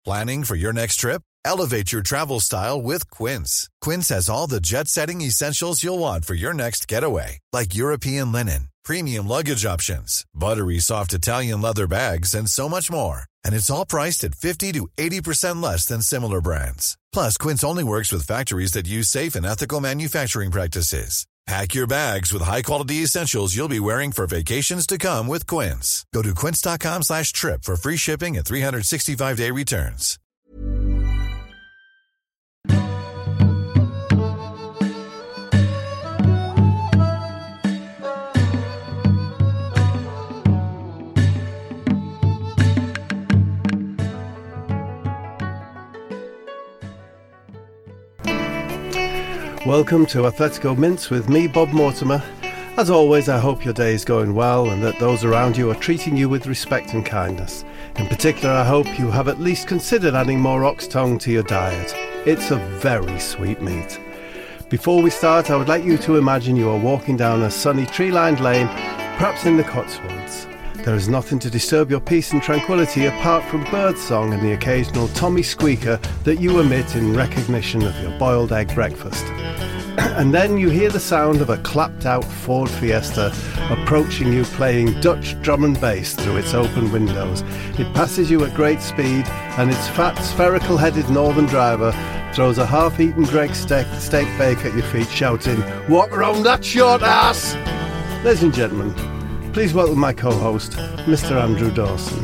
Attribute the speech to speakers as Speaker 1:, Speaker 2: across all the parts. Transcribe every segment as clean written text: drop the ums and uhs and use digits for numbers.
Speaker 1: Planning for your next trip? Elevate your travel style with Quince. Quince has all the jet-setting essentials you'll want for your next getaway, like European linen, premium luggage options, buttery soft Italian leather bags, and so much more. And it's all priced at 50 to 80% less than similar brands. Plus, Quince only works with factories that use safe and ethical manufacturing practices. Pack your bags with high-quality essentials you'll be wearing for vacations to come with Quince. Go to quince.com/trip for free shipping and 365-day returns.
Speaker 2: Welcome to Atletico Mints with me, Bob Mortimer. As always, I hope your day is going well and that those around you are treating you with respect and kindness. In particular, I hope you have at least considered adding more ox tongue to your diet. It's a very sweet meat. Before we start, I would like you to imagine you are walking down a sunny tree-lined lane, perhaps in the Cotswolds. There is nothing to disturb your peace and tranquility apart from birdsong and the occasional Tommy squeaker that you emit in recognition of your boiled egg breakfast. And then you hear the sound of a clapped-out Ford Fiesta approaching you, playing Dutch drum and bass through its open windows. It passes you at great speed, and its fat, spherical-headed northern driver throws a half-eaten Greggs steak bake at your feet, shouting, "Walk around that short ass!" Ladies and gentlemen, please welcome my co-host, Mr. Andrew Dawson.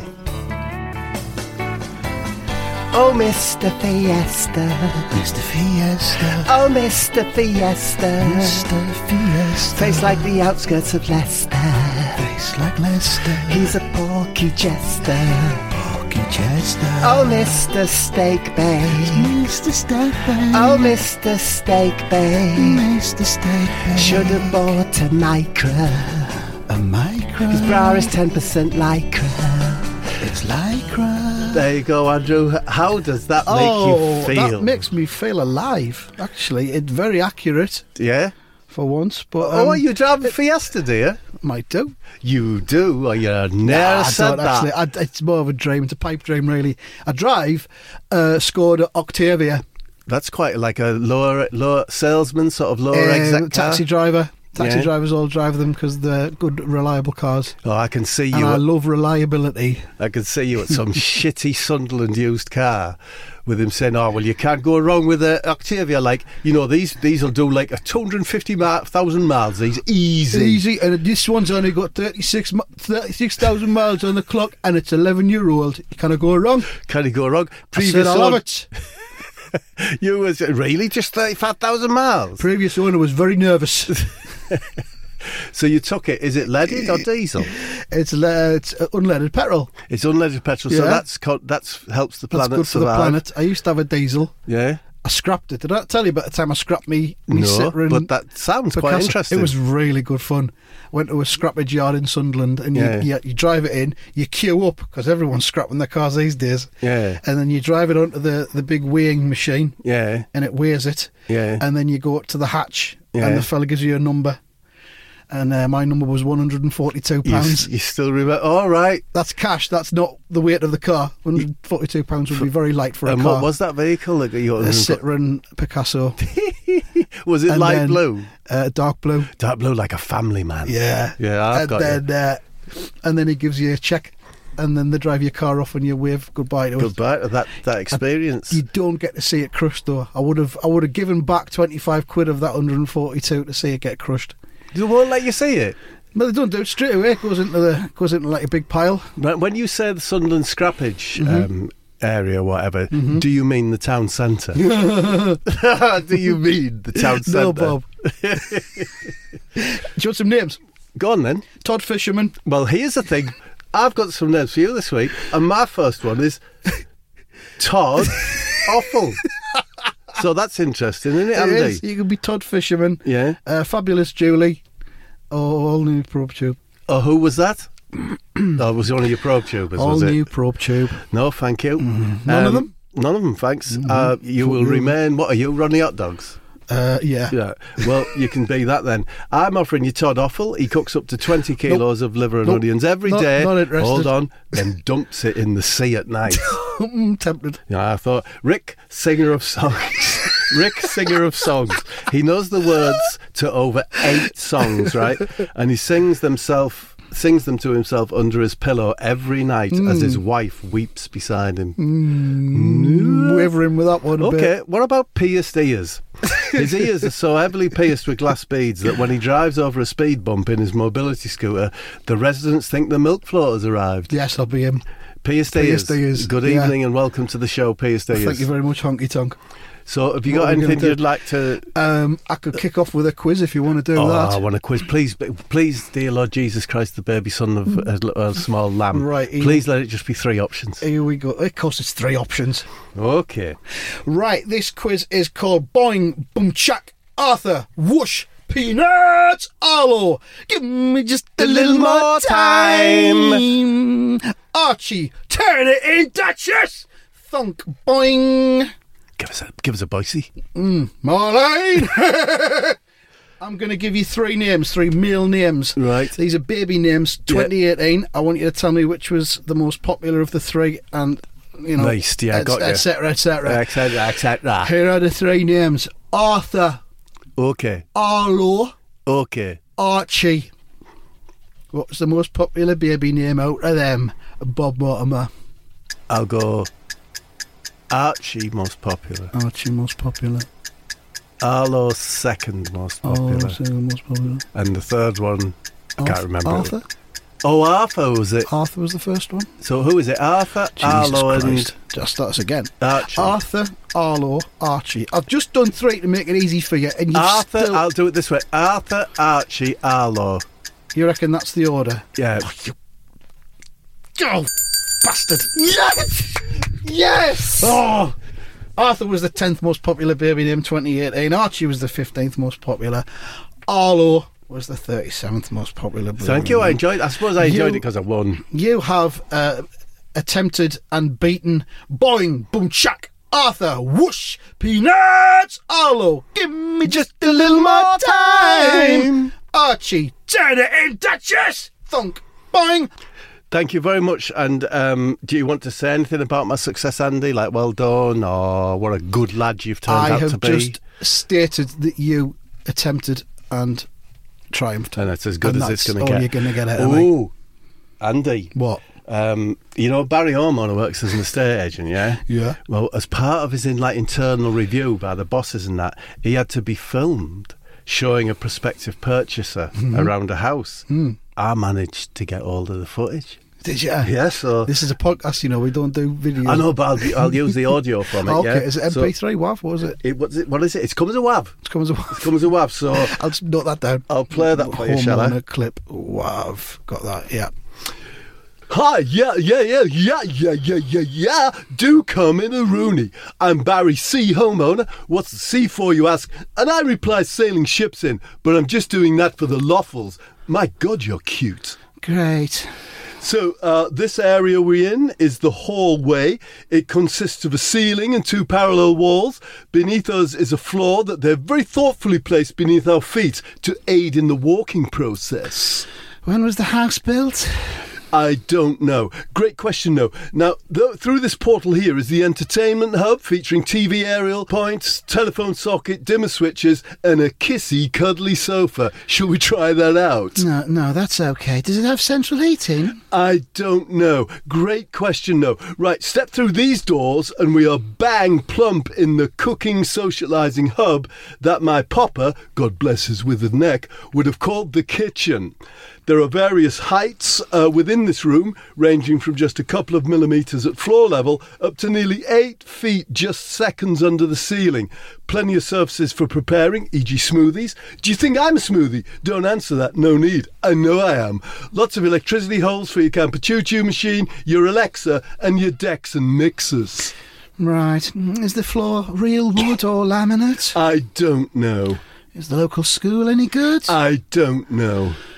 Speaker 3: Oh, Mr. Fiesta.
Speaker 4: Mr. Fiesta.
Speaker 3: Oh, Mr. Fiesta.
Speaker 4: Mr. Fiesta.
Speaker 3: Face like the outskirts of Leicester.
Speaker 4: Face like Leicester.
Speaker 3: He's a porky jester.
Speaker 4: Porky jester.
Speaker 3: Oh, Mr. Steak Bay.
Speaker 4: Mr. Steak Bay.
Speaker 3: Oh, Mr. Steak Bay.
Speaker 4: Mr. Steak Bay.
Speaker 3: Should have bought a Micra.
Speaker 4: A Micra.
Speaker 3: His bra is 10% Lycra.
Speaker 4: It's Lycra.
Speaker 2: There you go, Andrew. How does that make you feel?
Speaker 4: That makes me feel alive, actually. It's very accurate.
Speaker 2: Yeah?
Speaker 4: For once. But
Speaker 2: you drive a Fiesta, do you?
Speaker 4: Might do.
Speaker 2: You do? Or you never said that?
Speaker 4: Actually, it's more of a dream. It's a pipe dream, really. I drive Skoda Octavia.
Speaker 2: That's quite like a lower salesman, sort of lower exec car.
Speaker 4: Taxi driver. Taxi drivers all drive them because they're good, reliable cars.
Speaker 2: Oh, I can see you.
Speaker 4: And I love reliability.
Speaker 2: I can see you at some shitty Sunderland used car with him saying, "Oh, well, you can't go wrong with the Octavia. Like, you know, these will do like a 250,000 miles. These easy.
Speaker 4: And this one's only got 36,000 miles on the clock, and it's 11-year-old. Can I go wrong?
Speaker 2: Can he go wrong?
Speaker 4: I said, I love it.
Speaker 2: You was really just 35,000 miles?
Speaker 4: Previous owner was very nervous.
Speaker 2: So you took it. Is it leaded or diesel?
Speaker 4: It's unleaded petrol.
Speaker 2: It's unleaded petrol.
Speaker 4: Yeah.
Speaker 2: So that's helps the planet
Speaker 4: survive. That's good for the planet. I used to have a diesel.
Speaker 2: Yeah.
Speaker 4: I scrapped it. Did I tell you about the time I scrapped me
Speaker 2: No,
Speaker 4: Citroen?
Speaker 2: but that sounds quite interesting.
Speaker 4: It was really good fun. Went to a scrappage yard in Sunderland, and you drive it in, you queue up, because everyone's scrapping their cars these days.
Speaker 2: Yeah.
Speaker 4: And then you drive it onto the big weighing machine.
Speaker 2: Yeah.
Speaker 4: And it weighs it.
Speaker 2: Yeah.
Speaker 4: And then you go up to the hatch,
Speaker 2: Yeah.
Speaker 4: and the fella gives you a number. And my number was £142.
Speaker 2: You still remember? All right.
Speaker 4: That's cash. That's not the weight of the car. £142 would be very light for a car.
Speaker 2: What was that vehicle?
Speaker 4: A Citroen Picasso.
Speaker 2: Was it light blue?
Speaker 4: Dark blue.
Speaker 2: Dark blue, like a family man.
Speaker 4: Yeah.
Speaker 2: Yeah, I've got it.
Speaker 4: And then he gives you a check, and then they drive your car off and you wave goodbye to it.
Speaker 2: Goodbye to that experience.
Speaker 4: You don't get to see it crushed, though. I would have given back 25 quid of that 142 to see it get crushed.
Speaker 2: They won't let you see it?
Speaker 4: No, they don't do it straight away. It goes into like a big pile.
Speaker 2: When you say the Sunderland scrappage area or whatever, do you mean the town centre? Do you mean the town centre?
Speaker 4: No, Bob. Do you want some names?
Speaker 2: Go on then.
Speaker 4: Todd Fisherman.
Speaker 2: Well, here's the thing. I've got some names for you this week, and my first one is Todd Offal. So that's interesting, isn't it, Andy?
Speaker 4: It is. You could be Todd Fisherman.
Speaker 2: Yeah.
Speaker 4: Fabulous Julie. All new probe tube.
Speaker 2: Oh, who was that? That was one of your probe tubers,
Speaker 4: all
Speaker 2: was it?
Speaker 4: All new probe tube.
Speaker 2: No, thank you.
Speaker 4: None of them?
Speaker 2: None of them, thanks. You will remain... What are you, Ronnie Hot Dogs?
Speaker 4: Yeah.
Speaker 2: Yeah. Well, you can be that then. I'm offering you Todd Offal. He cooks up to 20 kilos of liver and onions every day.
Speaker 4: Not interested.
Speaker 2: Hold on. Then dumps it in the sea at night.
Speaker 4: Tempted.
Speaker 2: Yeah, I thought, Rick, singer of songs. Rick, singer of songs. He knows the words to over 8 songs, right? And he sings them to himself under his pillow every night as his wife weeps beside him.
Speaker 4: Wavering with that one a bit.
Speaker 2: Okay, what about pierced ears? His ears are so heavily pierced with glass beads that when he drives over a speed bump in his mobility scooter, the residents think the milk float has arrived.
Speaker 4: Yes, that'll be him.
Speaker 2: Pierced ears. Good evening and welcome to the show, Pierced Ears.
Speaker 4: Thank you very much, Honky Tonk.
Speaker 2: So, have you got anything you'd like to...
Speaker 4: I could kick off with a quiz if you want to do that.
Speaker 2: I want a quiz. Please, dear Lord Jesus Christ, the baby son of a small lamb.
Speaker 4: Right.
Speaker 2: Please let it just be 3 options.
Speaker 4: Here we go. Of course, it's 3 options.
Speaker 2: Okay.
Speaker 4: Right, this quiz is called Boing, Boom, Chuck, Arthur, Whoosh, Peanuts, Arlo. Give me just a little more time. Archie, turn it in Duchess. Thunk, boing.
Speaker 2: Give us a boicey.
Speaker 4: Marlene! I'm going to give you 3 names, 3 male names.
Speaker 2: Right.
Speaker 4: These are baby names, 2018. I want you to tell me which was the most popular of the 3 and,
Speaker 2: Least, got you.
Speaker 4: etc, etc.
Speaker 2: etc.
Speaker 4: Here are the 3 names. Arthur.
Speaker 2: Okay.
Speaker 4: Arlo.
Speaker 2: Okay.
Speaker 4: Archie. What was the most popular baby name out of them? Bob Mortimer.
Speaker 2: I'll go Archie most popular.
Speaker 4: Archie most popular.
Speaker 2: Arlo second most popular.
Speaker 4: Second most popular.
Speaker 2: And the third one, I can't remember.
Speaker 4: Arthur?
Speaker 2: Oh, Arthur was it?
Speaker 4: Arthur was the first one.
Speaker 2: So who is it? Arthur,
Speaker 4: Jesus
Speaker 2: Arlo
Speaker 4: Christ.
Speaker 2: and...
Speaker 4: Just start us again.
Speaker 2: Archie.
Speaker 4: Arthur, Arlo, Archie. I've just done 3 to make it easy for you. And
Speaker 2: Arthur, I'll do it this way. Arthur, Archie, Arlo.
Speaker 4: You reckon that's the order?
Speaker 2: Yeah.
Speaker 4: Oh, bastard. Yes! Yes! Oh! Arthur was the 10th most popular baby name 2018. Archie was the 15th most popular. Arlo was the 37th most popular baby
Speaker 2: Thank you,
Speaker 4: name.
Speaker 2: I suppose I enjoyed it because I won.
Speaker 4: You have attempted and beaten Boing, Boom, Shack, Arthur, Whoosh, Peanuts, Arlo. Give me just a little more time. Archie, turn it in, Duchess. Thunk, boing.
Speaker 2: Thank you very much. And do you want to say anything about my success, Andy? Like, well done, or what a good lad you've turned out to be?
Speaker 4: I have just stated that you attempted and triumphed.
Speaker 2: And it's as good as it's going to get.
Speaker 4: All you're going to get out of me.
Speaker 2: Ooh, Andy.
Speaker 4: What?
Speaker 2: You know Barry Ormond works as an estate agent, yeah?
Speaker 4: Yeah.
Speaker 2: Well, as part of his internal review by the bosses and that, he had to be filmed showing a prospective purchaser around a house. I managed to get hold of the footage.
Speaker 4: Did you?
Speaker 2: Yeah, so...
Speaker 4: This is a podcast, we don't do video.
Speaker 2: I know, but I'll use the audio from it,
Speaker 4: okay,
Speaker 2: yeah?
Speaker 4: Is it MP3 WAV? What was it?
Speaker 2: What is it? It comes as a WAV.
Speaker 4: It comes as a WAV.
Speaker 2: It comes as a WAV, so...
Speaker 4: I'll just note that down.
Speaker 2: I'll play that for you, shall I?
Speaker 4: A clip. WAV. Got that, yeah.
Speaker 2: Hi, yeah. Do come in a Rooney. I'm Barry C, homeowner. What's the C for, you ask? And I reply, sailing ships in, but I'm just doing that for the Loffles. My God, you're cute.
Speaker 4: Great.
Speaker 2: So this area we're in is the hallway. It consists of a ceiling and 2 parallel walls. Beneath us is a floor that they've very thoughtfully placed beneath our feet to aid in the walking process.
Speaker 4: When was the house built?
Speaker 2: I don't know. Great question, though. Now, through this portal here is the entertainment hub featuring TV aerial points, telephone socket, dimmer switches, and a kissy, cuddly sofa. Shall we try that out?
Speaker 4: No, that's okay. Does it have central heating?
Speaker 2: I don't know. Great question, though. Right, step through these doors and we are bang plump in the cooking, socialising hub that my papa, God bless his withered neck, would have called the kitchen. There are various heights within this room, ranging from just a couple of millimetres at floor level up to nearly 8 feet just seconds under the ceiling. Plenty of surfaces for preparing, e.g. smoothies. Do you think I'm a smoothie? Don't answer that, no need. I know I am. Lots of electricity holes for your Camper Choo Choo machine, your Alexa and your decks and mixers.
Speaker 4: Right. Is the floor real wood or laminate?
Speaker 2: I don't know.
Speaker 4: Is the local school any good?
Speaker 2: I don't know.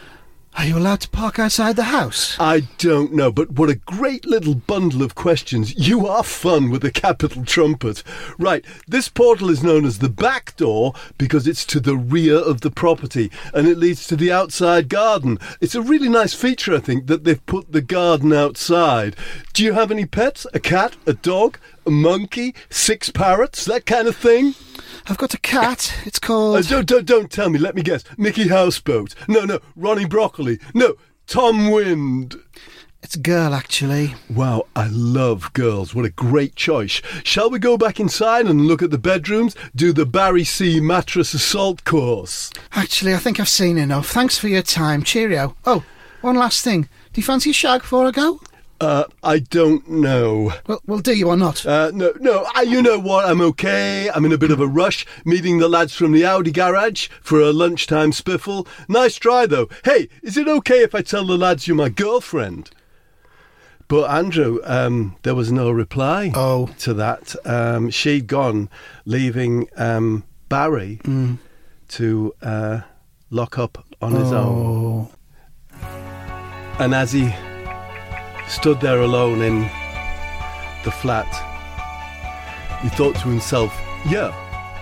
Speaker 4: Are you allowed to park outside the house?
Speaker 2: I don't know, but what a great little bundle of questions. You are fun with a capital trumpet. Right, this portal is known as the back door because it's to the rear of the property and it leads to the outside garden. It's a really nice feature, I think, that they've put the garden outside. Do you have any pets? A cat? A dog? A monkey? 6 parrots? That kind of thing?
Speaker 4: I've got a cat. It's called...
Speaker 2: Don't tell me. Let me guess. Mickey Houseboat. No. Ronnie Broccoli. No. Tom Wind.
Speaker 4: It's a girl, actually.
Speaker 2: Wow, I love girls. What a great choice. Shall we go back inside and look at the bedrooms? Do the Barry C. mattress assault course?
Speaker 4: Actually, I think I've seen enough. Thanks for your time. Cheerio. Oh, one last thing. Do you fancy a shag before I go?
Speaker 2: I don't know.
Speaker 4: Well, do you or not?
Speaker 2: No. You know what? I'm okay. I'm in a bit of a rush, meeting the lads from the Audi garage for a lunchtime spiffle. Nice try, though. Hey, is it okay if I tell the lads you're my girlfriend? But, Andrew, there was no reply to that. She'd gone, leaving Barry to lock up on his own. And as he stood there alone in the flat, he thought to himself, yeah,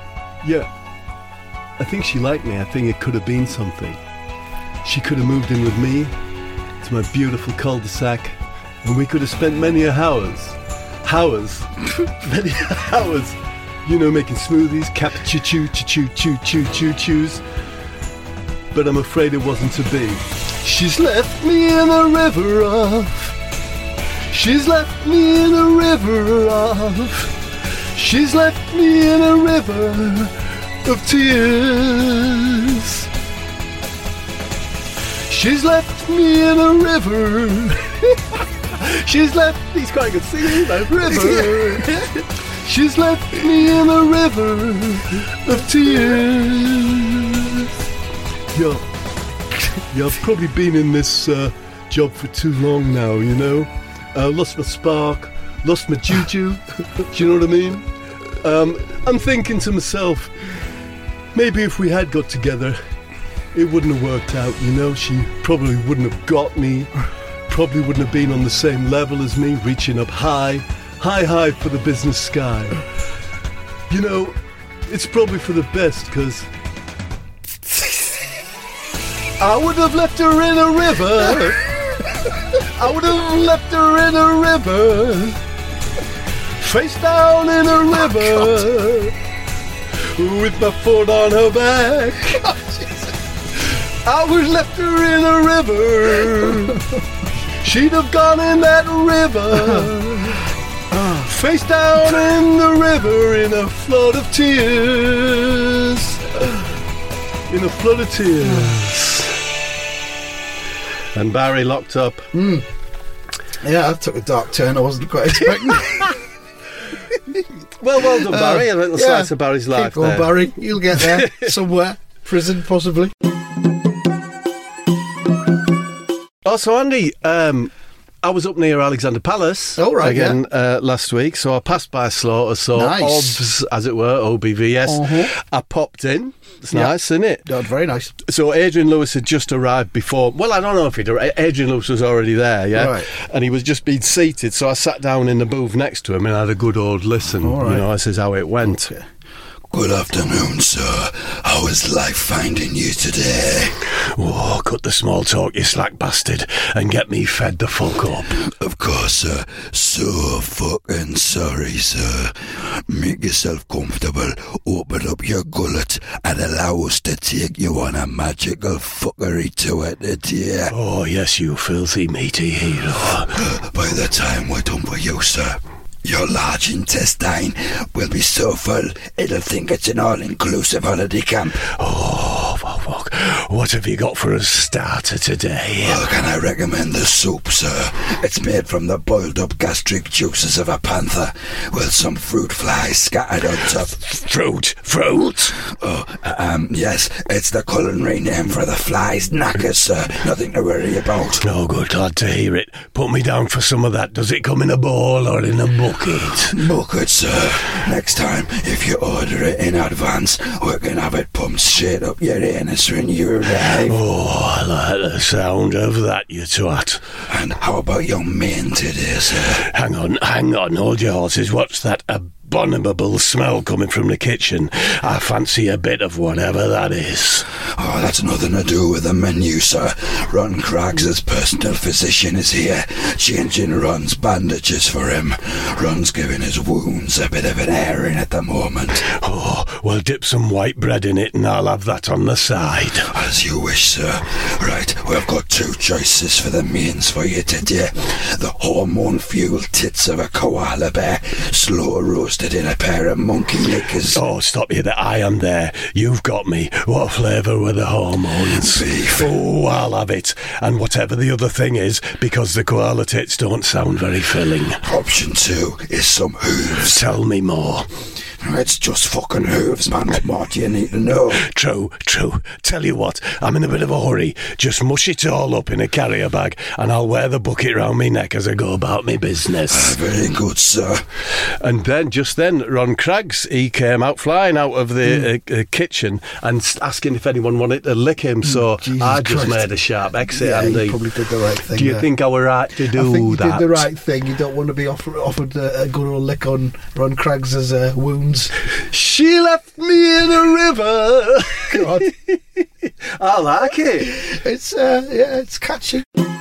Speaker 2: I think she liked me. I think it could have been something. She could have moved in with me to my beautiful cul-de-sac and we could have spent many hours, you know, making smoothies, cappuccino, but I'm afraid it wasn't to be. She's left me in a river of... She's left me in a river of... She's left me in a river of tears. She's left me in a river. She's left... He's quite good singing, that river. She's left me in a river of tears. Yeah, I've probably been in this job for too long now, you know. Lost my spark, lost my juju. Do you know what I mean? I'm thinking to myself, maybe if we had got together, it wouldn't have worked out, you know. She probably wouldn't have got me, probably wouldn't have been on the same level as me, reaching up high for the business sky. You know, it's probably for the best, because I would have left her in a river. I would have left her in a river, face down in a river, with my foot on her back. I would have left her in a river. She'd have gone in that river, face down in the river, in a flood of tears. In a flood of tears. And Barry locked up.
Speaker 4: Yeah, that took a dark turn I wasn't quite expecting.
Speaker 2: Well done, Barry. A little slice of Barry's life
Speaker 4: Keep on,
Speaker 2: there.
Speaker 4: Barry. You'll get there somewhere. Prison, possibly.
Speaker 2: Also, Andy, I was up near Alexander Palace again last week, so I passed by Slaughter, so OBS, as it were, OBVS. I popped in. It's nice, isn't it?
Speaker 4: Yeah, very nice.
Speaker 2: So Adrian Lewis had just arrived before. Well, I don't know if he'd arrived. Adrian Lewis was already there,
Speaker 4: Right.
Speaker 2: And he was just being seated, so I sat down in the booth next to him and had a good old listen.
Speaker 4: Right.
Speaker 2: You know, this is how it went.
Speaker 4: Okay.
Speaker 5: Good afternoon, sir. How is life finding you today?
Speaker 2: Oh, cut the small talk, you slack bastard, and get me fed the fuck up.
Speaker 5: Of course, sir. So fucking sorry, sir. Make yourself comfortable, open up your gullet, and allow us to take you on a magical fuckery tour today.
Speaker 2: Oh, yes, you filthy meaty hero.
Speaker 5: By the time we're done with you, sir, your large intestine will be so full, it'll think it's an all-inclusive holiday camp.
Speaker 2: Oh, fuck. What have you got for a starter today?
Speaker 5: Well, can I recommend the soup, sir? It's made from the boiled-up gastric juices of a panther, with some fruit flies scattered on top.
Speaker 2: Fruit?
Speaker 5: Oh, yes, it's the culinary name for the flies. Knackers, sir. Nothing to worry about.
Speaker 2: Oh, good, glad to hear it. Put me down for some of that. Does it come in a bowl or in a bucket?
Speaker 5: Bucket, sir. Next time, if you order it in advance, we can have it pumped straight up your anus answering you live.
Speaker 6: Oh, I like the sound of that, you twat.
Speaker 5: And how about your mane today, sir?
Speaker 6: Hang on, hold your horses. What's that abominable smell coming from the kitchen? I fancy a bit of whatever that is.
Speaker 5: Oh, that's nothing to do with the menu, sir. Ron Craggs' personal physician is here, changing Ron's bandages for him. Ron's giving his wounds a bit of an airing at the moment.
Speaker 6: Oh, well, dip some white bread in it and I'll have that on the side.
Speaker 5: As you wish, sir. Right, we've got two choices for the mains for you today. The hormone-fueled tits of a koala bear, slow roasted in a pair of monkey knickers.
Speaker 6: Oh, stop you there. I am there. You've got me. What flavour were the hormones?
Speaker 5: Beef.
Speaker 6: Oh, I'll have it. And whatever the other thing is, because the koala tits don't sound very filling.
Speaker 5: Option 2 is some hooves.
Speaker 6: Tell me more.
Speaker 5: It's just fucking hooves, man. What more do you need to know?
Speaker 6: True. Tell you what, I'm in a bit of a hurry. Just mush it all up in a carrier bag and I'll wear the bucket round me neck as I go about me business.
Speaker 5: Very good, sir.
Speaker 2: And then, just then, Ron Craggs, he came out flying out of the kitchen and asking if anyone wanted to lick him. So
Speaker 4: Jesus
Speaker 2: I just
Speaker 4: Christ.
Speaker 2: made a sharp exit.
Speaker 4: Yeah,
Speaker 2: Andy,
Speaker 4: you probably did the right thing.
Speaker 2: do you
Speaker 4: there.
Speaker 2: think I were right to do
Speaker 4: I think you
Speaker 2: that?
Speaker 4: did the right thing. You don't want to be offered a good old lick on Ron Craggs' wounds.
Speaker 2: She left me in a river.
Speaker 4: God,
Speaker 2: I like it.
Speaker 4: it's catchy.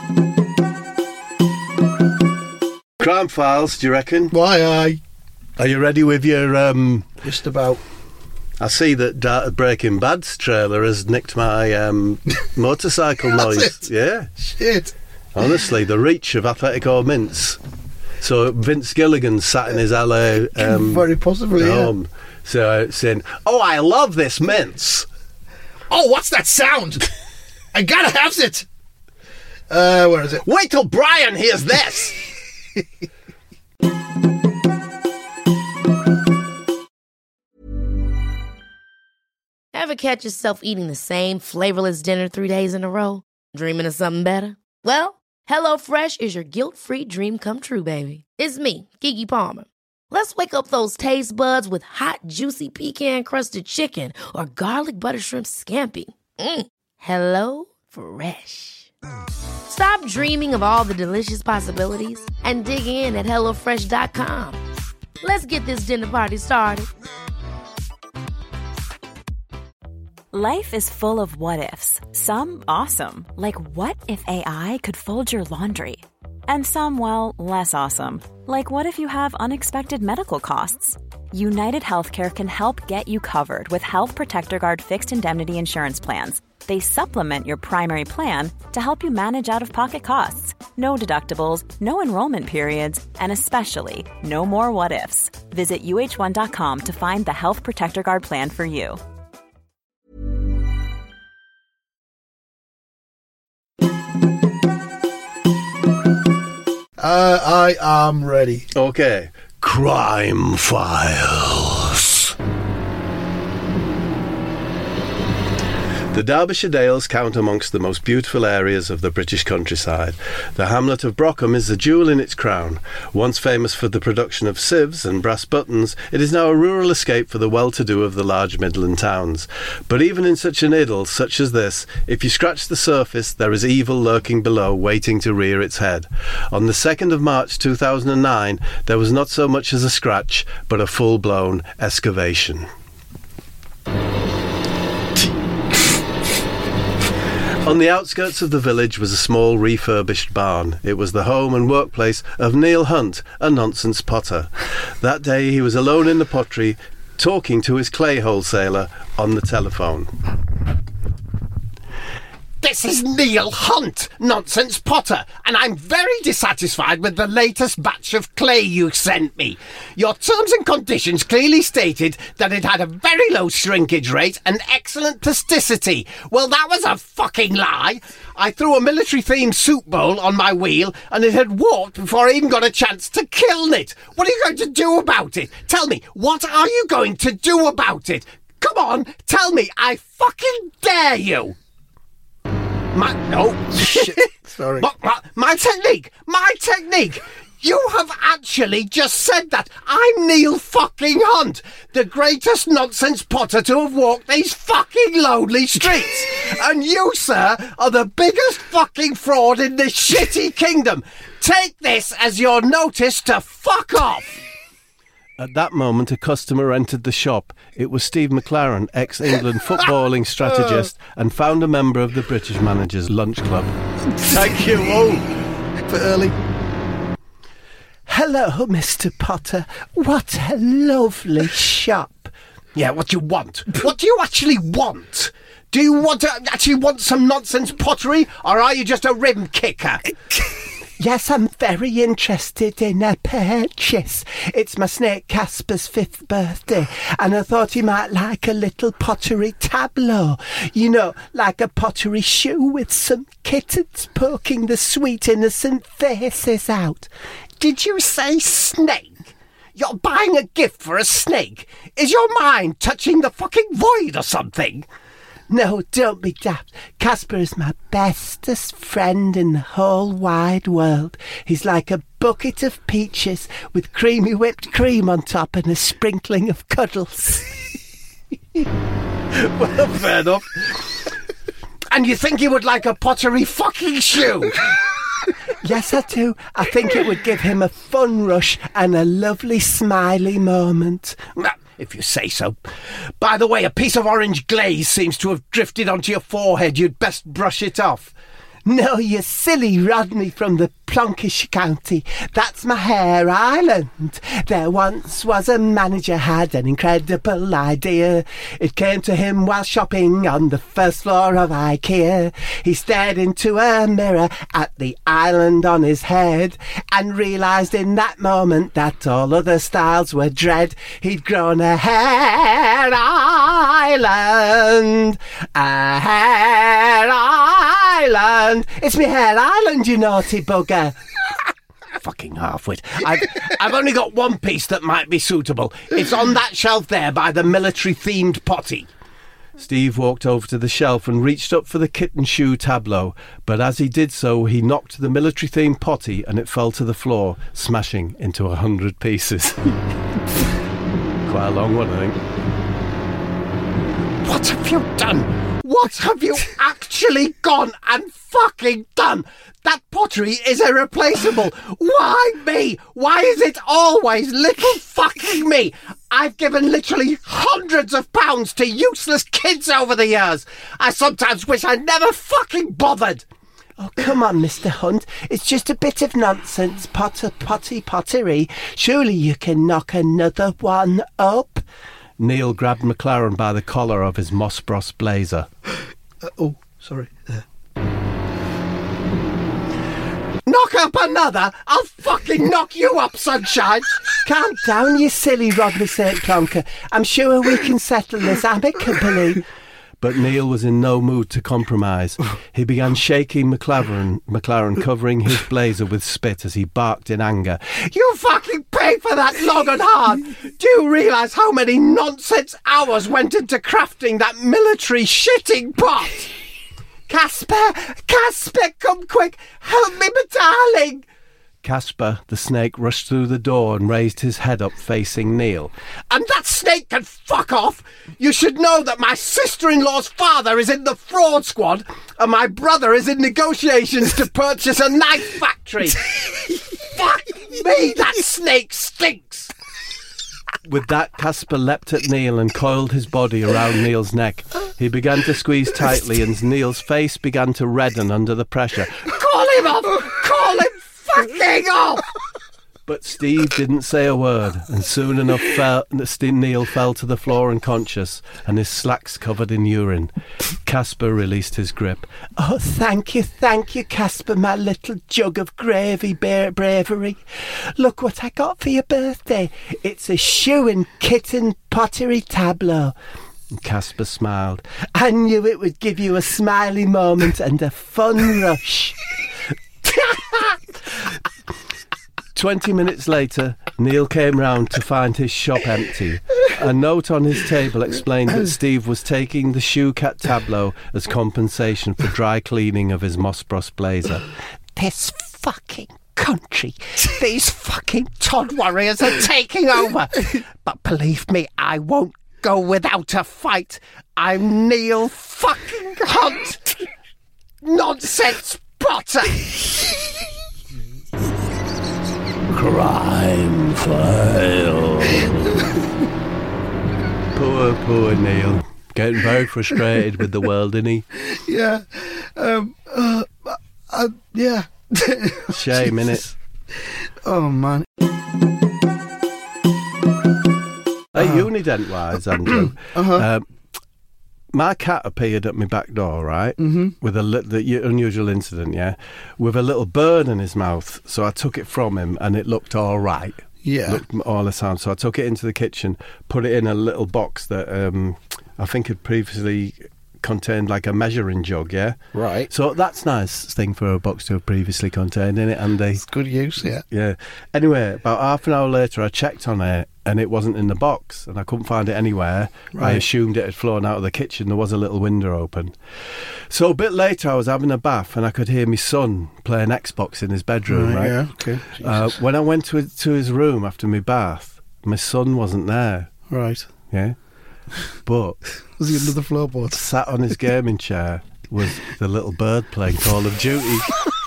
Speaker 2: Crime Files, do you reckon?
Speaker 4: Why,
Speaker 2: Are you ready with your...
Speaker 4: just about.
Speaker 2: I see that Breaking Bad's trailer has nicked my motorcycle
Speaker 4: Has
Speaker 2: noise.
Speaker 4: it?
Speaker 2: Yeah.
Speaker 4: Shit.
Speaker 2: Honestly, the reach of Atletico Mints. So Vince Gilligan sat in his LA
Speaker 4: Very possibly, yeah.
Speaker 2: home, so saying, "Oh, I love this mints."
Speaker 4: Oh, what's that sound? I gotta have it. Where is it?
Speaker 2: Wait till Brian hears this.
Speaker 7: Ever catch yourself eating the same flavorless dinner 3 days in a row? Dreaming of something better? Well, HelloFresh is your guilt-free dream come true, baby. It's me, Keke Palmer. Let's wake up those taste buds with hot, juicy pecan-crusted chicken or garlic butter shrimp scampi. Hello Fresh. Stop dreaming of all the delicious possibilities and dig in at HelloFresh.com. Let's get this dinner party started.
Speaker 8: Life is full of what-ifs. Some awesome, like what if AI could fold your laundry? And some, well, less awesome, like what if you have unexpected medical costs? United Healthcare can help get you covered with Health Protector Guard fixed indemnity insurance plans. They supplement your primary plan to help you manage out-of-pocket costs. No deductibles, no enrollment periods, and especially no more what-ifs. Visit uh1.com to find the Health Protector Guard plan for you.
Speaker 4: I am ready.
Speaker 2: Okay.
Speaker 6: Crime Files.
Speaker 2: The Derbyshire Dales count amongst the most beautiful areas of the British countryside. The hamlet of Brockham is the jewel in its crown. Once famous for the production of sieves and brass buttons, it is now a rural escape for the well-to-do of the large Midland towns. But even in such an idyll such as this, if you scratch the surface, there is evil lurking below, waiting to rear its head. On the 2nd of March 2009, there was not so much as a scratch, but a full-blown excavation. On the outskirts of the village was a small refurbished barn. It was the home and workplace of Neil Hunt, a nonsense potter. That day he was alone in the pottery, talking to his clay wholesaler on the telephone.
Speaker 9: This is Neil Hunt, nonsense potter, and I'm very dissatisfied with the latest batch of clay you sent me. Your terms and conditions clearly stated that it had a very low shrinkage rate and excellent plasticity. Well, that was a fucking lie. I threw a military-themed soup bowl on my wheel and it had warped before I even got a chance to kiln it. What are you going to do about it? Tell me, what are you going to do about it? Come on, tell me, I fucking dare you.
Speaker 4: Shit. Sorry.
Speaker 9: My technique! You have actually just said that. I'm Neil fucking Hunt, the greatest nonsense potter to have walked these fucking lonely streets. And you, sir, are the biggest fucking fraud in this shitty kingdom. Take this as your notice to fuck off.
Speaker 2: At that moment, a customer entered the shop. It was Steve McLaren, ex-England footballing strategist and founder member of the British Managers Lunch Club.
Speaker 4: Thank you. Oh, for early.
Speaker 3: Hello, Mr. Potter. What a lovely shop.
Speaker 9: Yeah, what do you want? What do you actually want? Do you actually want some nonsense pottery, or are you just a rim kicker?
Speaker 3: Yes, I'm very interested in a purchase. It's my snake Casper's 5th birthday, and I thought he might like a little pottery tableau. You know, like a pottery shoe with some kittens poking the sweet innocent faces out.
Speaker 9: Did you say snake? You're buying a gift for a snake? Is your mind touching the fucking void or something?
Speaker 3: No, don't be daft. Casper is my bestest friend in the whole wide world. He's like a bucket of peaches with creamy whipped cream on top and a sprinkling of cuddles.
Speaker 9: Well, fair enough. And you think he would like a pottery fucking shoe?
Speaker 3: Yes, I do. I think it would give him a fun rush and a lovely smiley moment.
Speaker 9: If you say so. By the way, a piece of orange glaze seems to have drifted onto your forehead. You'd best brush it off.
Speaker 3: No, you silly Rodney from the Plonkish County. That's my hair island. There once was a manager had an incredible idea. It came to him while shopping on the first floor of IKEA. He stared into a mirror at the island on his head and realised in that moment that all other styles were dread. He'd grown a hair island. A hair island. It's me hair island, you naughty bugger.
Speaker 9: Fucking half-wit. I've only got one piece that might be suitable. It's on that shelf there by the military-themed potty.
Speaker 2: Steve walked over to the shelf and reached up for the kitten shoe tableau, but as he did so, he knocked the military-themed potty and it fell to the floor, smashing into 100 pieces. Quite a long one, I think.
Speaker 9: What have you done? What have you actually gone and fucking done? That pottery is irreplaceable. Why me? Why is it always little fucking me? I've given literally hundreds of pounds to useless kids over the years. I sometimes wish I never fucking bothered.
Speaker 3: Oh, come on, Mr. Hunt. It's just a bit of nonsense, pottery. Surely you can knock another one up.
Speaker 2: Neil grabbed McLaren by the collar of his Moss Bros blazer.
Speaker 4: Sorry.
Speaker 9: Knock up another? I'll fucking knock you up, sunshine.
Speaker 3: Calm down, you silly Rodney St. Plonker. I'm sure we can settle this amicably.
Speaker 2: But Neil was in no mood to compromise. He began shaking McLaren, covering his blazer with spit as he barked in anger.
Speaker 9: You fucking paid for that long and hard! Do you realise how many nonsense hours went into crafting that military shitting pot? Casper, come quick! Help me, my darling!
Speaker 2: Casper, the snake, rushed through the door and raised his head up facing Neil.
Speaker 9: And that snake can fuck off! You should know that my sister-in-law's father is in the fraud squad and my brother is in negotiations to purchase a knife factory. Fuck me, that snake stinks!
Speaker 2: With that, Casper leapt at Neil and coiled his body around Neil's neck. He began to squeeze tightly and Neil's face began to redden under the pressure.
Speaker 9: Call him off! Call him fucking off!
Speaker 2: But Steve didn't say a word, and soon enough Neil fell to the floor unconscious, and his slacks covered in urine. Casper released his grip.
Speaker 3: Oh, thank you, Casper, my little jug of gravy bravery. Look what I got for your birthday. It's a shoe and kitten pottery tableau.
Speaker 2: Casper smiled.
Speaker 3: I knew it would give you a smiley moment and a fun rush.
Speaker 2: 20 minutes later, Neil came round to find his shop empty. A note on his table explained that Steve was taking the shoe cat tableau as compensation for dry cleaning of his Moss Bros blazer.
Speaker 3: This fucking country. These fucking Todd warriors are taking over. But believe me, I won't go without a fight. I'm Neil fucking Hunt. Nonsense Potter.
Speaker 6: Crime file. Poor Neil. Getting very frustrated with the world, isn't he?
Speaker 4: Yeah. Yeah.
Speaker 2: Shame, innit?
Speaker 4: Oh, man.
Speaker 2: Hey, Unident-wise, Andrew. My cat appeared at my back door, right? Mm-hmm. With the unusual incident, yeah? With a little bird in his mouth. So I took it from him and it looked all right.
Speaker 4: Yeah.
Speaker 2: Looked all the sound. So I took it into the kitchen, put it in a little box that I think had previously contained like a measuring jug, yeah?
Speaker 4: Right.
Speaker 2: So that's a nice thing for a box to have previously contained in it, Andy.
Speaker 4: It's good use, yeah.
Speaker 2: Yeah. Anyway, about half an hour later, I checked on it and it wasn't in the box and I couldn't find it anywhere.
Speaker 4: Right.
Speaker 2: I assumed it had flown out of the kitchen. There was a little window open. So a bit later, I was having a bath and I could hear my son playing Xbox in his bedroom, right?
Speaker 4: Yeah, okay.
Speaker 2: When I went to his room after my bath, my son wasn't there.
Speaker 4: Right.
Speaker 2: Yeah. But
Speaker 4: was he under the floorboard?
Speaker 2: Sat on his gaming chair was the little bird playing Call of Duty.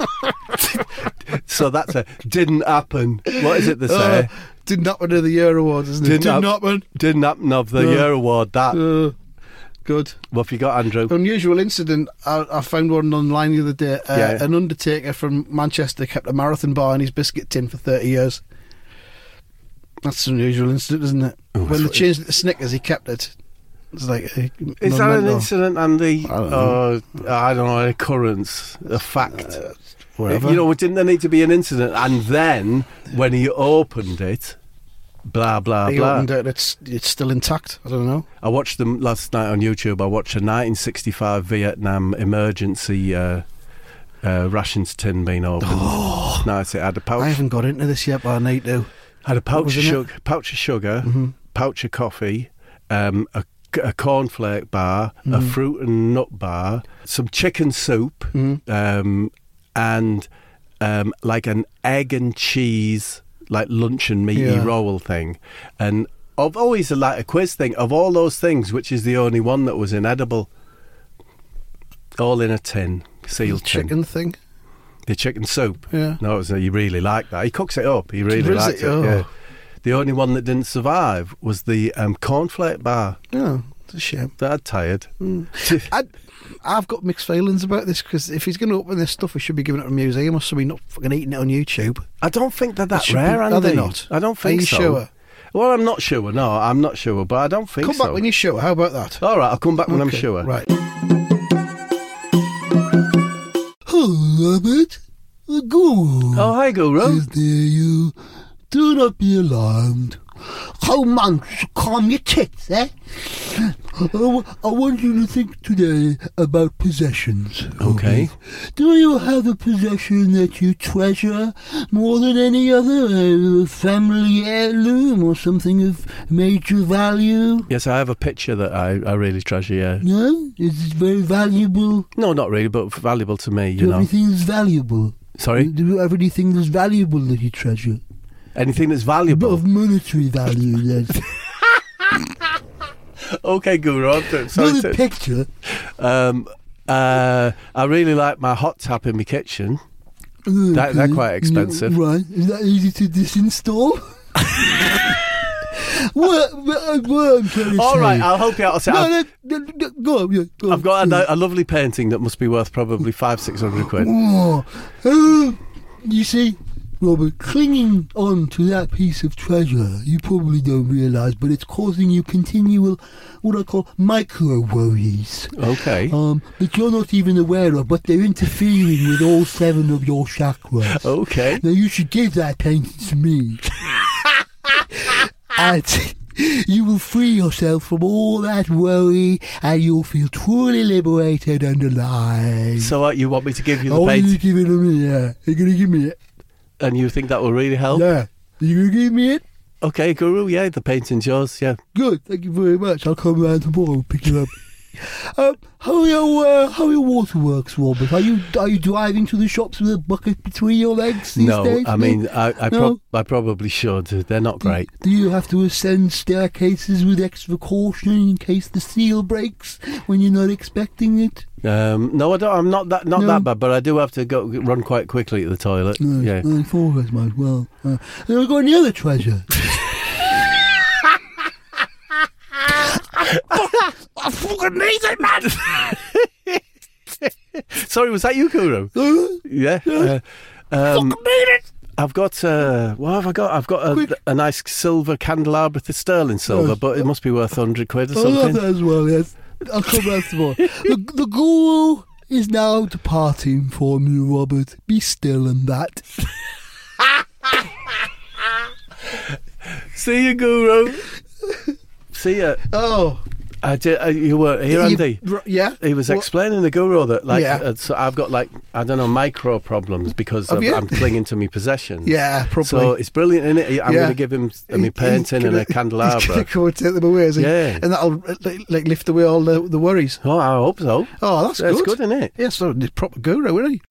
Speaker 2: So that's didn't happen. What is it they say?
Speaker 4: Didn't happen to the Year Award, isn't it? Didn't happen.
Speaker 2: Didn't happen of the Year Award, that.
Speaker 4: Good.
Speaker 2: What have you got, Andrew?
Speaker 4: Unusual incident. I found one online the other day.
Speaker 2: Yeah.
Speaker 4: An undertaker from Manchester kept a marathon bar in his biscuit tin for 30 years. That's an unusual incident, isn't it?
Speaker 2: Oh,
Speaker 4: when they changed it to Snickers, he kept it. It's like
Speaker 2: is that an incident, Andy?
Speaker 4: I don't know.
Speaker 2: I don't know, an occurrence, a fact.
Speaker 4: Whatever.
Speaker 2: You know, didn't there need to be an incident? And then, when he opened it, blah, blah,
Speaker 4: he
Speaker 2: blah.
Speaker 4: opened it, it's still intact. I don't know.
Speaker 2: I watched them last night on YouTube. I watched a 1965 Vietnam emergency rations tin being opened. Oh. Nice. It had a pouch.
Speaker 4: I haven't got into this yet, but I need to.
Speaker 2: Had a pouch of sugar,
Speaker 4: Mm-hmm.
Speaker 2: pouch of coffee, a cornflake bar, a fruit and nut bar, some chicken soup, and like an egg and cheese, like lunch and meaty roll thing. And I've always like a quiz thing of all those things, which is the only one that was inedible. All in a tin, sealed tin.
Speaker 4: Chicken thing.
Speaker 2: The chicken soup.
Speaker 4: Yeah.
Speaker 2: No, he really liked that. He cooks it up. He really liked it.
Speaker 4: Oh.
Speaker 2: Yeah. The only one that didn't survive was the cornflake bar.
Speaker 4: Oh, it's a shame.
Speaker 2: That tired.
Speaker 4: I've got mixed feelings about this because if he's going to open this stuff, he should be giving it to a museum or something, not fucking eating it on YouTube.
Speaker 2: I don't think they're that rare, Andy.
Speaker 4: Are they not?
Speaker 2: I don't think so.
Speaker 4: Are you sure?
Speaker 2: Well, I'm not sure. No, I'm not sure, but I don't think so.
Speaker 4: Come back when you're sure. How about that?
Speaker 2: All right, I'll come back when I'm sure.
Speaker 4: Right.
Speaker 5: Oh, Robert. Guru.
Speaker 2: Oh, hi, Guru.
Speaker 5: Is there you? Do not be alarmed.
Speaker 9: How on, calm your tits, eh?
Speaker 5: I want you to think today about possessions.
Speaker 2: Okay.
Speaker 5: Do you have a possession that you treasure more than any other? A family heirloom or something of major value?
Speaker 2: Yes, I have a picture that I really treasure, yeah.
Speaker 5: No? Is it very valuable?
Speaker 2: No, not really, but valuable to me,
Speaker 5: Do you have anything that's valuable?
Speaker 2: Sorry?
Speaker 5: Do you have anything that's valuable that you treasure?
Speaker 2: Anything that's valuable?
Speaker 5: Of monetary value, yes.
Speaker 2: Okay, Guru.
Speaker 5: Not a picture.
Speaker 2: I really like my hot tap in my kitchen.
Speaker 5: Okay.
Speaker 2: They're quite expensive.
Speaker 5: Right. Is that easy to disinstall? what I'm trying to say.
Speaker 2: All right, I'll help you out.
Speaker 5: No, go on, yeah. Go on.
Speaker 2: I've got a lovely painting that must be worth probably 500-600 quid.
Speaker 5: Oh, you see, Robert, clinging on to that piece of treasure, you probably don't realise, but it's causing you continual, what I call micro-worries.
Speaker 2: Okay.
Speaker 5: That you're not even aware of, but they're interfering with all 7 of your chakras.
Speaker 2: Okay.
Speaker 5: Now, you should give that painting to me. And you will free yourself from all that worry, and you'll feel truly liberated and alive.
Speaker 2: So you want me to give you the
Speaker 5: I want
Speaker 2: painting?
Speaker 5: you to give it to me, yeah. You're going to give me it.
Speaker 2: And you think that will really help?
Speaker 5: Yeah. You going to give me it?
Speaker 2: Okay, Guru, yeah, the painting's yours, yeah.
Speaker 5: Good, thank you very much. I'll come round tomorrow and pick it up.
Speaker 4: How are your waterworks, Robert? Are you driving to the shops with a bucket between your legs these days?
Speaker 2: I mean, I probably should. They're not great.
Speaker 4: Do you have to ascend staircases with extra caution in case the seal breaks when you're not expecting it?
Speaker 2: No, I don't. I'm not that bad, but I do have to run quite quickly to the toilet. Yeah.
Speaker 4: I thought as much. Well, have you got any other treasure?
Speaker 9: I fucking need it, man!
Speaker 2: Sorry, was that you, Guru? Yeah.
Speaker 9: Fucking need it!
Speaker 2: I've got, what have I got? I've got a nice silver candelabra, the sterling silver, but it must be worth 100 quid or something.
Speaker 4: I love that as well, yes. I'll come back to more. The Guru is now departing from you, Robert. Be still in that.
Speaker 2: See you, Guru. See ya.
Speaker 4: Oh.
Speaker 2: You were here, Andy.
Speaker 4: Yeah.
Speaker 2: He was explaining the Guru that, so I've got micro problems because I'm clinging to my possessions.
Speaker 4: Yeah, probably.
Speaker 2: So it's brilliant, isn't it? I'm going to give him my painting and a candelabra.
Speaker 4: He's going to come and take them away, is he?
Speaker 2: Yeah.
Speaker 4: And that'll lift away all the worries.
Speaker 2: Oh, I hope so.
Speaker 4: Oh, that's good.
Speaker 2: That's good, isn't it?
Speaker 4: Yeah, so he's proper Guru, isn't he?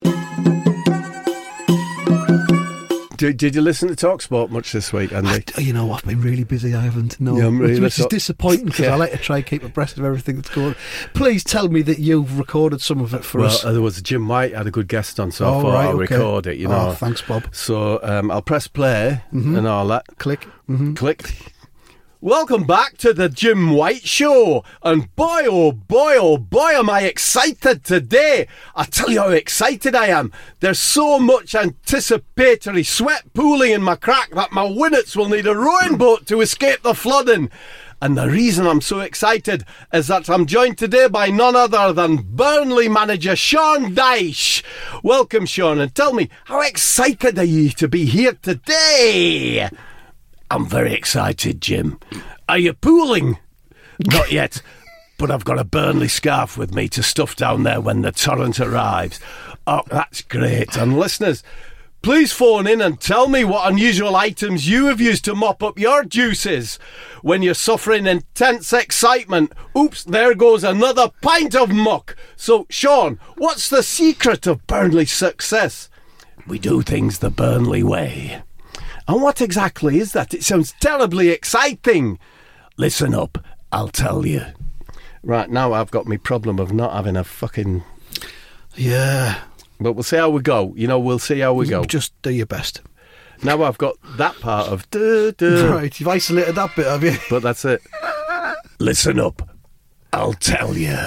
Speaker 2: Did you listen to TalkSport much this week, Andy?
Speaker 4: I've been really busy. I haven't. No, which is disappointing because I like to try and keep abreast of everything that's going on. Please tell me that you've recorded some of it for us.
Speaker 2: Well, there was Jim White had a good guest on, so I thought I'll record it.
Speaker 4: Oh, thanks, Bob.
Speaker 2: So I'll press play and all that.
Speaker 4: Click.
Speaker 2: Click. Welcome back to the Jim White Show, and boy, oh boy, am I excited today. I tell you how excited I am. There's so much anticipatory sweat pooling in my crack that my winnets will need a rowing boat to escape the flooding. And the reason I'm so excited is that I'm joined today by none other than Burnley manager Sean Dyche. Welcome, Sean, and tell me, how excited are you to be here today? I'm very excited, Jim. Are you pooling? Not yet, but I've got a Burnley scarf with me to stuff down there when the torrent arrives. Oh, that's great. And listeners, please phone in and tell me what unusual items you have used to mop up your juices when you're suffering intense excitement. Oops, there goes another pint of muck. So, Sean, what's the secret of Burnley's success? We do things the Burnley way. And what exactly is that? It sounds terribly exciting. Listen up, I'll tell you. Right, now I've got my problem of not having a fucking...
Speaker 4: Yeah.
Speaker 2: But we'll see how we go. We'll see how we go.
Speaker 4: Just do your best.
Speaker 2: Now I've got that part of...
Speaker 4: Right, you've isolated that bit, have you?
Speaker 2: But that's it. Listen up, I'll tell you.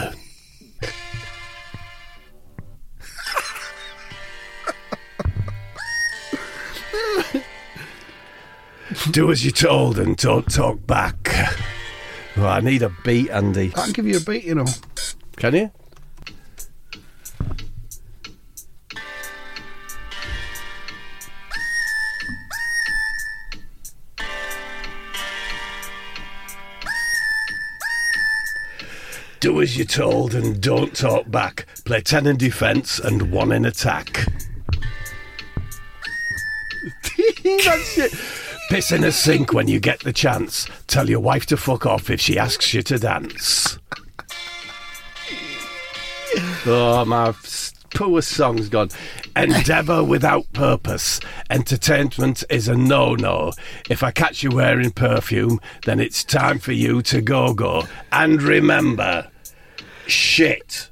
Speaker 2: Do as you're told and don't talk back. Well, I need a beat, Andy.
Speaker 4: I can give you a beat,
Speaker 2: Can you? Do as you're told and don't talk back. Play 10 in defence and 1 in attack. That's it. Piss in a sink when you get the chance. Tell your wife to fuck off if she asks you to dance. Oh, my poor song's gone. Endeavour without purpose. Entertainment is a no-no. If I catch you wearing perfume, then it's time for you to go-go. And remember, shit.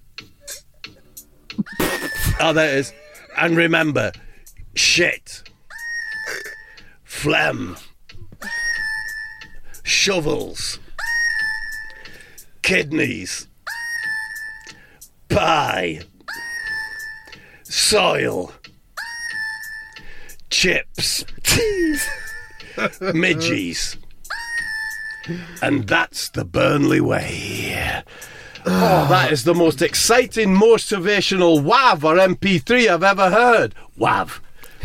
Speaker 2: Oh, there it is. And remember, shit. Phlegm, shovels, kidneys, pie, soil, chips, midgies. And that's the Burnley way. Oh, that is the most exciting, motivational WAV or MP3 I've ever heard. WAV.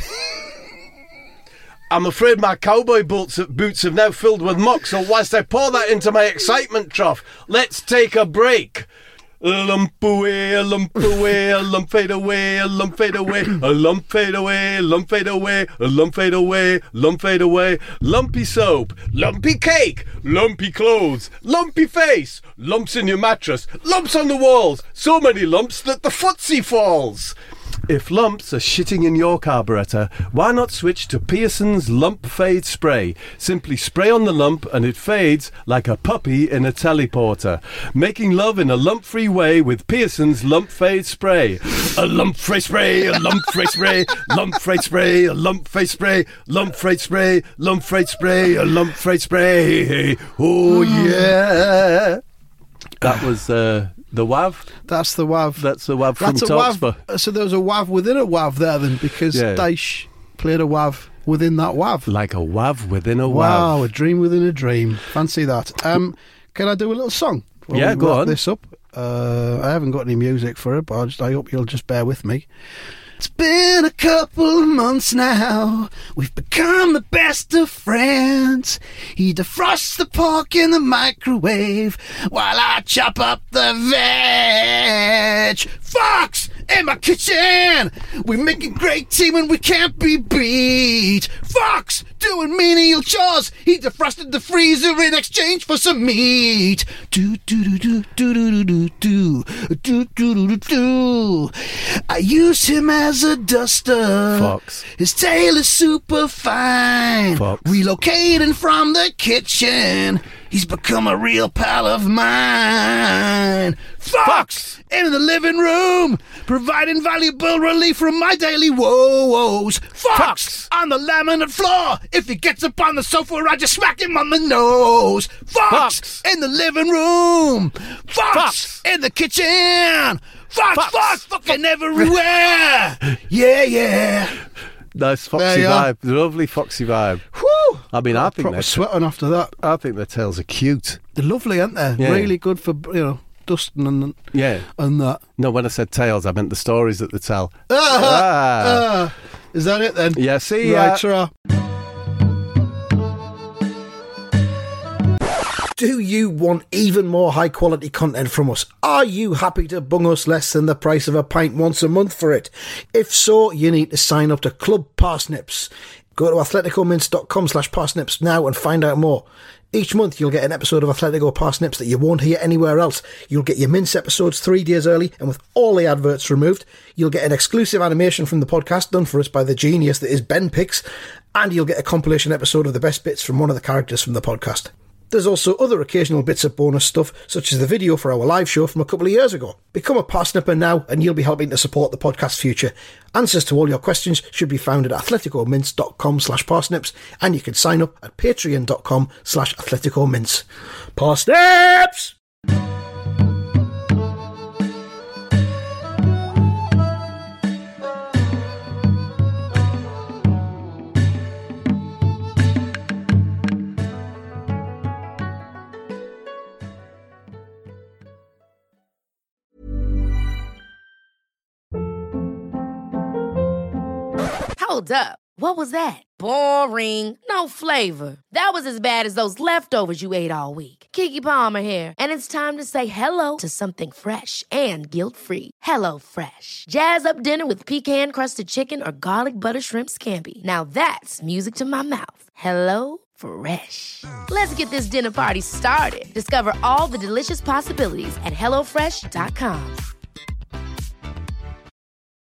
Speaker 2: I'm afraid my cowboy boots have now filled with muck, so whilst I pour that into my excitement trough, let's take a break. A lump away, a lump away, a lump fade away, a lump fade away, a lump fade away, a lump fade away, a lump fade away, lump fade away. Lumpy soap, lumpy cake, lumpy clothes, lumpy face, lumps in your mattress, lumps on the walls, so many lumps that the footsie falls. If lumps are shitting in your carburettor, why not switch to Pearson's Lump Fade Spray? Simply spray on the lump and it fades like a puppy in a teleporter. Making love in a lump-free way with Pearson's Lump Fade Spray. A lump fade spray, a lump fade spray, lump fade spray, a lump fade spray, lump fade spray, lump fade spray, a lump fade spray. Oh yeah. That was the WAV.
Speaker 4: That's the WAV.
Speaker 2: That's the WAV from
Speaker 4: That's a
Speaker 2: Talkspur.
Speaker 4: WAV. So there was a WAV within a WAV there then, because Daesh played a WAV within that WAV.
Speaker 2: Like a WAV within a WAV.
Speaker 4: Wow, a dream within a dream. Fancy that. Can I do a little song?
Speaker 2: Yeah, go on.
Speaker 4: This up. I haven't got any music for it, but I hope you'll just bear with me. It's been a couple of months now. We've become the best of friends. He defrosts the pork in the microwave while I chop up the veg. Fox in my kitchen. We make a great team and we can't be beat. Fox doing menial chores. He defrosted the freezer in exchange for some meat. Do do do do do do do do do do do do. I use him as a duster.
Speaker 2: Fox.
Speaker 4: His tail is super fine.
Speaker 2: Fox.
Speaker 4: Relocating from the kitchen. He's become a real pal of mine. Fox in the living room, providing valuable relief from my daily woes. Fox on the laminate floor. If he gets up on the sofa, I just smack him on the nose. Fox in the living room. Fox in the kitchen. Fox fucking everywhere. Yeah.
Speaker 2: Nice foxy vibe. Lovely foxy vibe.
Speaker 4: Whew.
Speaker 2: I mean, I think
Speaker 4: proper sweating after that.
Speaker 2: I think their tails are cute.
Speaker 4: They're lovely, aren't they?
Speaker 2: Yeah.
Speaker 4: Really good for, dusting and that.
Speaker 2: No, when I said tails, I meant the stories that they tell.
Speaker 4: Is that it then?
Speaker 2: Yeah, see
Speaker 4: Right, ta-ra. Do you want even more high quality content from us? Are you happy to bung us less than the price of a pint once a month for it? If so, you need to sign up to Club Parsnips. Go to athleticomints.com/parsnips now and find out more. Each month you'll get an episode of Athletico Parsnips that you won't hear anywhere else. You'll get your Mints episodes 3 days early and with all the adverts removed. You'll get an exclusive animation from the podcast done for us by the genius that is Ben Pix. And you'll get a compilation episode of the best bits from one of the characters from the podcast. There's also other occasional bits of bonus stuff, such as the video for our live show from a couple of years ago. Become a Parsnipper now and you'll be helping to support the podcast's future. Answers to all your questions should be found at athleticomints.com/parsnips and you can sign up at patreon.com/athleticomints. Parsnips!
Speaker 7: Hold up. What was that? Boring. No flavor. That was as bad as those leftovers you ate all week. Keke Palmer here. And it's time to say hello to something fresh and guilt-free. Hello Fresh. Jazz up dinner with pecan-crusted chicken or garlic butter shrimp scampi. Now that's music to my mouth. Hello Fresh. Let's get this dinner party started. Discover all the delicious possibilities at HelloFresh.com.